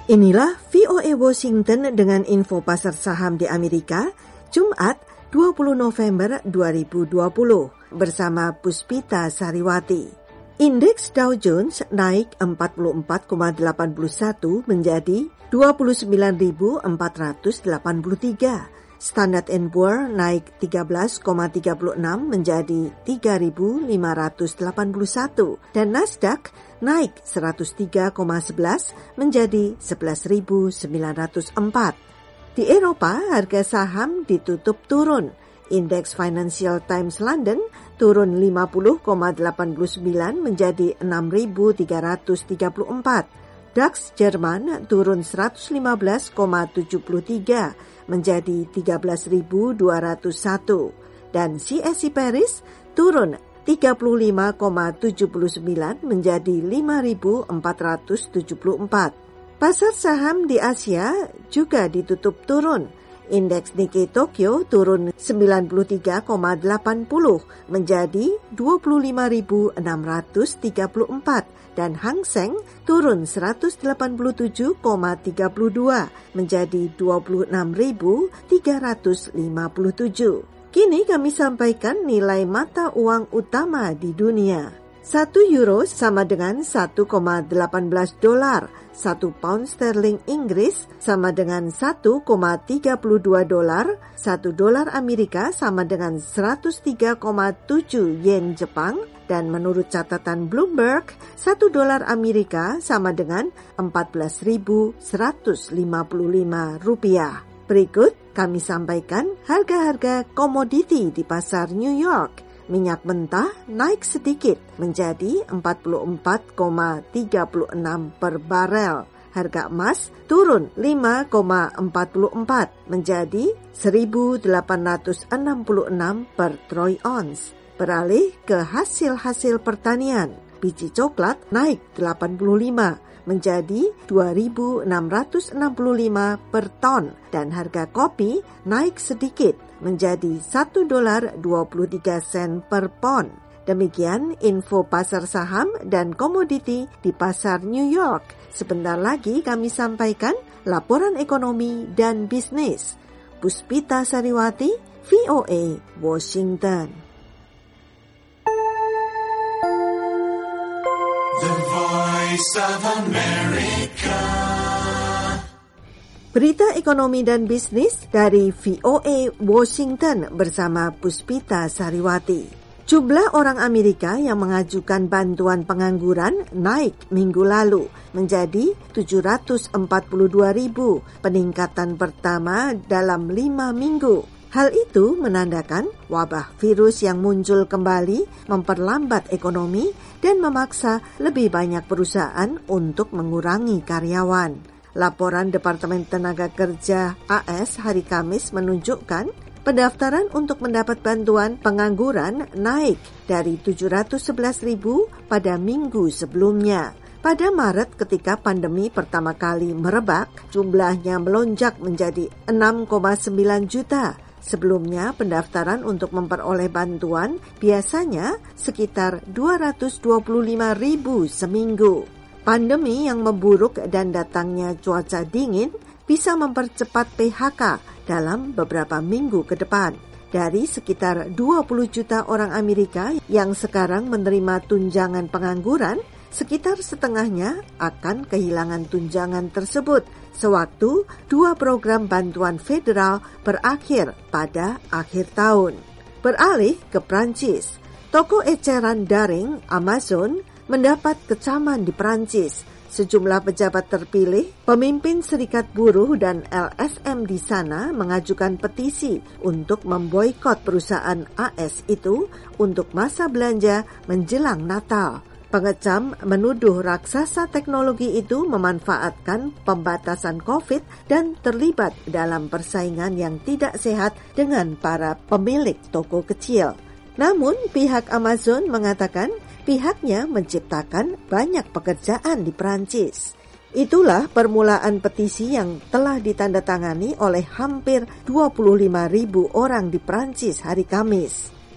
Inilah VOA Washington dengan info pasar saham di Amerika, Jumat 20 November 2020 bersama Puspita Sariwati. Indeks Dow Jones naik 44,81 menjadi 29.483. Standard & Poor naik 13,36 menjadi 3.581 dan Nasdaq naik 103,11 menjadi 11.904. Di Eropa, harga saham ditutup turun. Indeks Financial Times London turun 50,89 menjadi 6.334. DAX Jerman turun 115,73 menjadi 13.201 dan CAC Paris turun 35,79 menjadi 5.474. Pasar saham di Asia juga ditutup turun. Indeks Nikkei Tokyo turun 93,80 menjadi 25.634 dan Hang Seng turun 187,32 menjadi 26.357. Kini kami sampaikan nilai mata uang utama di dunia. 1 euro sama dengan 1,18 dolar. 1 pound sterling Inggris sama dengan 1,32 dolar. 1 dolar Amerika sama dengan 103,7 yen Jepang. Dan menurut catatan Bloomberg, 1 dolar Amerika sama dengan 14.155 rupiah. Berikut kami sampaikan harga-harga komoditi di pasar New York. Minyak mentah naik sedikit menjadi 44,36 per barel. Harga emas turun 5,44 menjadi 1.866 per troy ounce. Beralih ke hasil-hasil pertanian. Biji coklat naik 85 menjadi 2.665 per ton dan harga kopi naik sedikit menjadi $1.23 per pon. Demikian info pasar saham dan komoditi di pasar New York. Sebentar lagi kami sampaikan laporan ekonomi dan bisnis. Puspita Sariwati, VOA, Washington. The Voice of America. Berita ekonomi dan bisnis dari VOA Washington bersama Puspita Sariwati. Jumlah orang Amerika yang mengajukan bantuan pengangguran naik minggu lalu menjadi 742.000, peningkatan pertama dalam 5 minggu. Hal itu menandakan wabah virus yang muncul kembali memperlambat ekonomi dan memaksa lebih banyak perusahaan untuk mengurangi karyawan. Laporan Departemen Tenaga Kerja AS hari Kamis menunjukkan pendaftaran untuk mendapat bantuan pengangguran naik dari 711.000 pada minggu sebelumnya. Pada Maret ketika pandemi pertama kali merebak, jumlahnya melonjak menjadi 6,9 juta. Sebelumnya, pendaftaran untuk memperoleh bantuan biasanya sekitar 225.000 seminggu. Pandemi yang memburuk dan datangnya cuaca dingin bisa mempercepat PHK dalam beberapa minggu ke depan. Dari sekitar 20 juta orang Amerika yang sekarang menerima tunjangan pengangguran, sekitar setengahnya akan kehilangan tunjangan tersebut sewaktu 2 program bantuan federal berakhir pada akhir tahun. Beralih ke Prancis, toko eceran daring Amazon mendapat kecaman di Prancis. Sejumlah pejabat terpilih, pemimpin serikat buruh dan LSM di sana mengajukan petisi untuk memboikot perusahaan AS itu untuk masa belanja menjelang Natal. Pengecam menuduh raksasa teknologi itu memanfaatkan pembatasan COVID dan terlibat dalam persaingan yang tidak sehat dengan para pemilik toko kecil. Namun, pihak Amazon mengatakan pihaknya menciptakan banyak pekerjaan di Prancis. Itulah permulaan petisi yang telah ditandatangani oleh hampir 25.000 orang di Prancis hari Kamis.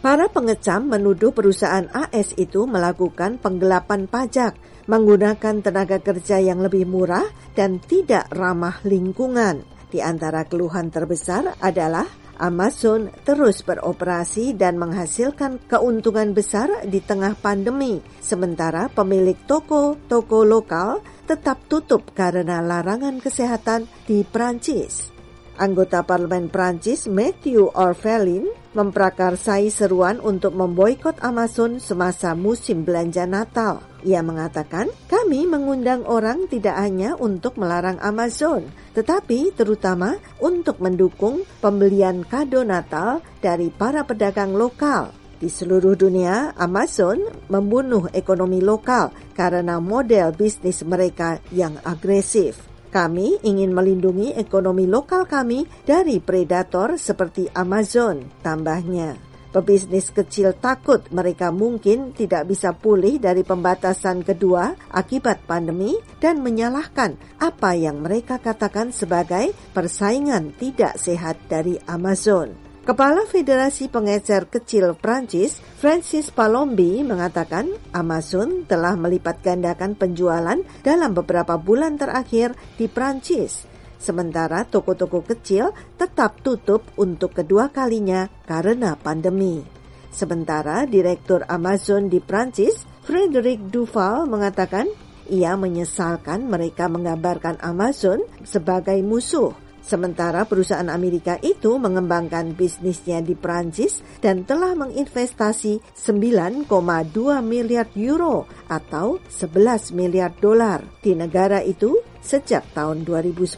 Para pengecam menuduh perusahaan AS itu melakukan penggelapan pajak, menggunakan tenaga kerja yang lebih murah dan tidak ramah lingkungan. Di antara keluhan terbesar adalah Amazon terus beroperasi dan menghasilkan keuntungan besar di tengah pandemi, sementara pemilik toko-toko lokal tetap tutup karena larangan kesehatan di Prancis. Anggota Parlemen Prancis Matthew Orphelin memprakarsai seruan untuk memboikot Amazon semasa musim belanja Natal. Ia mengatakan, kami mengundang orang tidak hanya untuk melarang Amazon, tetapi terutama untuk mendukung pembelian kado Natal dari para pedagang lokal. Di seluruh dunia, Amazon membunuh ekonomi lokal karena model bisnis mereka yang agresif. Kami ingin melindungi ekonomi lokal kami dari predator seperti Amazon, tambahnya. Pebisnis kecil takut mereka mungkin tidak bisa pulih dari pembatasan kedua akibat pandemi dan menyalahkan apa yang mereka katakan sebagai persaingan tidak sehat dari Amazon. Kepala Federasi Pengecer Kecil Prancis, Francis Palombi, mengatakan Amazon telah melipat gandakan penjualan dalam beberapa bulan terakhir di Prancis. Sementara toko-toko kecil tetap tutup untuk kedua kalinya karena pandemi. Sementara Direktur Amazon di Prancis, Frédéric Duval, mengatakan ia menyesalkan mereka menggambarkan Amazon sebagai musuh. Sementara perusahaan Amerika itu mengembangkan bisnisnya di Prancis dan telah menginvestasi 9,2 miliar euro atau 11 miliar dolar di negara itu sejak tahun 2010.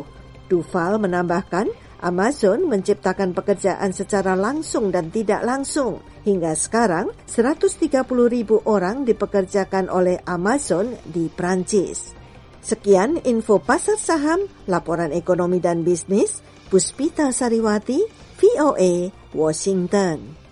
Duval menambahkan, Amazon menciptakan pekerjaan secara langsung dan tidak langsung. Hingga sekarang, 130.000 orang dipekerjakan oleh Amazon di Prancis. Sekian info pasar saham, laporan ekonomi dan bisnis, Puspita Sariwati, VOA, Washington.